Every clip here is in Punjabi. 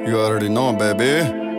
You already know, baby.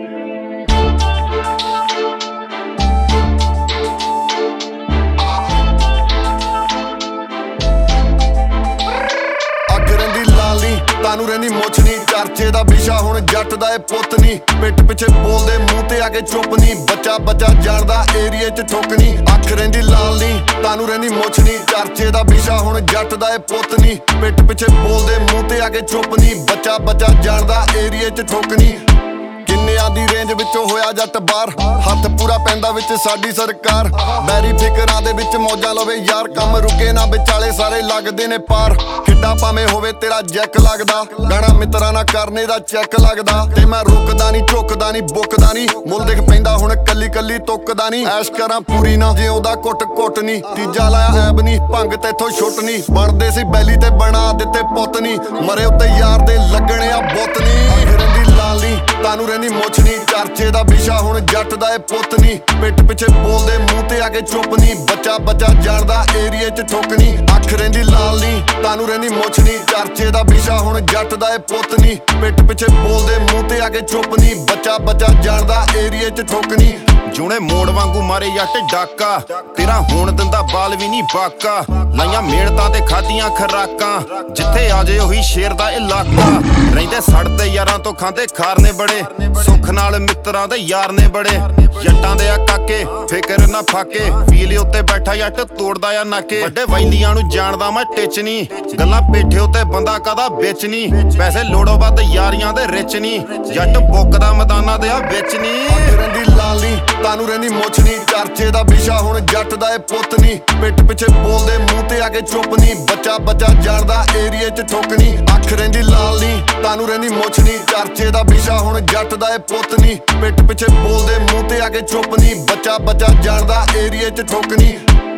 ਤਾਨੂੰ ਰਹਿੰਦੀ ਮੁੱਛ ਨੀ ਚਰਚੇ ਦਾ ਵਿਸ਼ਾ ਹੁਣ ਜੱਟ ਦਾ ਇਹ ਪੁੱਤ ਨੀ ਪਿੱਠ ਪਿੱਛੇ ਬੋਲਦੇ ਮੂੰਹ ਤੇ ਆ ਕੇ ਚੁੱਪ ਨੀ ਬੱਚਾ ਜਾਣਦਾ ਏਰੀਏ 'ਚ ਠੁੱਕ ਨੀ ਅੱਖ ਰਹਿੰਦੀ ਲਾਲ ਨੀ ਤਾਨੂੰ ਰਹਿੰਦੀ ਮੁੱਛ ਨੀ ਚਰਚੇ ਦਾ ਵਿਸ਼ਾ ਹੁਣ ਜੱਟ ਦਾ ਇਹ ਪੁੱਤ ਨੀ ਪਿੱਠ ਪਿੱਛੇ ਬੋਲਦੇ ਮੂੰਹ ਤੇ ਆ ਕੇ ਚੁੱਪ ਨੀ ਬੱਚਾ ਜਾਣਦਾ ਏਰੀਏ 'ਚ ਠੁੱਕ ਨੀ ਕਿੰਨਿਆਂ ਦੀ ਰੇਂਜ ਵਿੱਚੋਂ ਹੋਇਆ ਜੱਟ ਬਾਹਰ ਹੱਥ ਪੂਰਾ ਪੈਂਦਾ ਵਿੱਚ ਸਾਡੀ ਸਰਕਾਰ ਬੈਰੀ ਫਿਕਰਾਂ ਦੇ ਵਿੱਚ ਮੌਜਾਂ ਲਵੇ ਯਾਰ ਕੰਮ ਰੁਕੇ ਨਾ ਵਿਚਾਲੇ ਸਾਰੇ ਲੱਗਦੇ ਨੇ ਪਾਰ ਕਿੱਡਾ ਭਾਵੇਂ ਹੋਵੇ ਤੇਰਾ ਜੈਕ ਲੱਗਦਾ ਗਾਣਾ ਮਿੱਤਰਾਂ ਨਾਲ ਕਰਨੇ ਦਾ ਚੈੱਕ ਲੱਗਦਾ ਤੇ ਮੈਂ ਰੁਕਦਾ ਨਹੀਂ ਝੁਕਦਾ ਨਹੀਂ ਬੁੱਕਦਾ ਨਹੀਂ ਮੁੱਲ ਦੇਖ ਪੈਂਦਾ ਹੁਣ ਕੱਲੀ ਤੁੱਕਦਾ ਨਹੀਂ ਐਸ਼ ਕਰਾਂ ਪੂਰੀ ਨਾ ਜੇ ਉਹਦਾ ਕੁੱਟ ਨਹੀਂ ਤੀਜਾ ਲਾਇਆ ਐਬ ਨਹੀਂ ਭੰਗ ਤੇਥੋਂ ਛੁੱਟ ਨਹੀਂ ਬਣਦੇ ਸੀ ਬੈਲੀ ਤੇ ਬਣਾ ਦਿੱਤੇ ਪੁੱਤ ਨਹੀਂ ਮਰੇ ਉੱਤੇ ਯਾਰ ਦੇ ਲੱਗਣੇ ਆ ਬੁੱਤ ਨਹੀਂ ਰਹਿੰਦੀ ਲਾਲ ਨੀ ਤਾਨੂੰ ਰਹਿੰਦੀ ਮੁੱਛ ਨੀ ਚਰਚੇ ਦਾ ਵਿਸ਼ਾ ਹੁਣ ਜੱਟ ਦਾ ਇਹ ਪੁੱਤ ਨੀ ਪਿੱਠ ਪਿੱਛੇ ਬੋਲਦੇ ਮੂੰਹ ਤੇ ਆ ਕੇ ਚੁੱਪ ਨੀ ਬੱਚਾ ਜਾਣਦਾ ਏਰੀਏ 'ਚ ਠੁੱਕ ਨੀ ਅੱਖ ਰਹਿੰਦੀ ਲਾਲ ਨੀ ਤਾਨੂੰ ਰਹਿੰਦੀ ਮੁੱਛ ਨੀ ਚਰਚੇ ਦਾ ਵਿਸ਼ਾ ਹੁਣ ਜੱਟ ਦਾ ਇਹ ਪੁੱਤ ਨੀ ਪਿੱਠ ਪਿੱਛੇ ਬੋਲਦੇ ਮੂੰਹ ਤੇ ਆ ਕੇ ਚੁੱਪ ਨੀ ਬੱਚਾ ਜਾਣਦਾ ਏਰੀਏ 'ਚ ਠੁੱਕ ਨੀ ਜੂਣੇ ਮੋੜ ਵਾਂਗੂ ਮਾਰੇ ਜੱਟ ਡਾਕਾ ਤੇਰਾ ਹੋਣ ਦਿੰਦਾ ਬਾਲ ਵੀ ਨਹੀਂ ਬਾਕਾ ਲਾਈਆਂ ਮਿਹਨਤਾਂ ਤੇ ਖਾਦੀਆਂ ਖਰਾਕਾਂ ਜਿੱਥੇ ਆ ਜੇ ਉਹੀ ਸ਼ੇਰ ਦਾ ਇਲਾਕਾ ਰਹਿੰਦੇ ਸੜਦੇ ਯਾਰਾਂ ਤੋਂ ਖਾਂਦੇ ਖਾਰ ਨੇ ਬੜੇ ਸੁੱਖ ਨਾਲ ਮਿੱਤਰਾਂ ਦੇ ਯਾਰ ਨੇ ਬੜੇ ਜੱਟਾਂ ਦੇ ਆ ਕਾਕੇ ਫਿਕਰ ਨਾ ਫਾਕੇ ਫੀਲ ਉੱਤੇ ਬੈਠਾ ਜੱਟ ਤੋੜਦਾ ਆ ਨਾਕੇ ਵੱਡੇ ਵੈਂਦੀਆਂ ਨੂੰ ਜਾਣਦਾ ਮੈਂ ਟਿਚ ਨੀ ਗੱਲਾਂ ਪੇਠੇ ਉੱਤੇ ਬੰਦਾ ਕਾਦਾ ਵਿੱਚ ਨੀ ਪੈਸੇ ਲੋੜੋਂ ਵੱਧ ਯਾਰੀਆਂ ਦੇ ਰਿਚ ਨੀ ਜੱਟ ਬੁੱਕਦਾ ਮੈਦਾਨਾਂ ਦੇ ਆ ਵਿੱਚ ਨੀ ਰਹਿੰਦੀ ਲਾਲ ਨੀ ਤਾਨੂੰ ਰਹਿੰਦੀ ਮੁੱਛ ਨੀ ਚਰਚੇ ਦਾ ਵਿਸ਼ਾ ਹੁਣ ਜੱਟ ਦਾ ਇਹ ਪੁੱਤ ਨੀ ਪਿੱਠ ਪਿੱਛੇ ਬੋਲਦੇ ਮੂੰਹ ਤੇ ਆ ਕੇ ਚੁੱਪ ਨੀ ਬੱਚਾ ਜਾਣਦਾ ਏਰੀਏ 'ਚ ਠੁੱਕ ਨੀ ਅੱਖ ਰਹਿੰਦੀ ਲਾਲ ਨੀ ਤਾਨੂੰ ਰਹਿੰਦੀ ਮੁੱਛ ਨੀ ਚਰਚੇ ਦਾ ਵਿਸ਼ਾ ਹੁਣ ਜੱਟ ਦਾ ਇਹ ਪੁੱਤ ਨੀ ਪਿੱਠ ਪਿੱਛੇ ਬੋਲਦੇ ਮੂੰਹ ਤੇ ਆ ਕੇ ਚੁੱਪ ਨੀ ਬੱਚਾ ਜਾਣਦਾ ਏਰੀਏ 'ਚ ਠੁੱਕ ਨੀ